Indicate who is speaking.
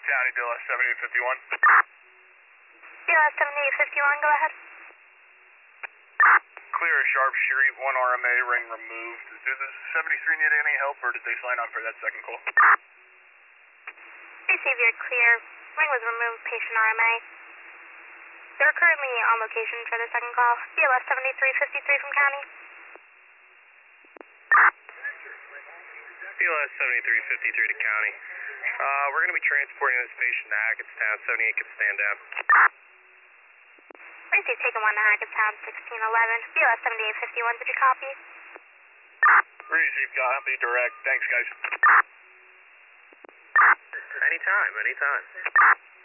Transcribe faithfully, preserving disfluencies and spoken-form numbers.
Speaker 1: County, D L S seventy-eight fifty-one.
Speaker 2: D L S seventy-eight fifty-one, go ahead.
Speaker 1: Clear Sharp Street, one R M A, ring removed. Did the seventy-three need any help, or did they sign on for that second call?
Speaker 2: Receive your clear. Ring was removed, patient R M A. They're currently on location for the second call. D L S seventy-three fifty-three from County.
Speaker 3: D L S seventy-three fifty-three to County. Uh, we're going to be transporting this patient to Hackettstown. seventy-eight can stand down.
Speaker 2: Receive taken one to Hackettstown, sixteen eleven. D L S seventy-eight fifty-one, did you copy?
Speaker 1: Receive, copy, direct. Thanks, guys.
Speaker 3: Anytime, anytime.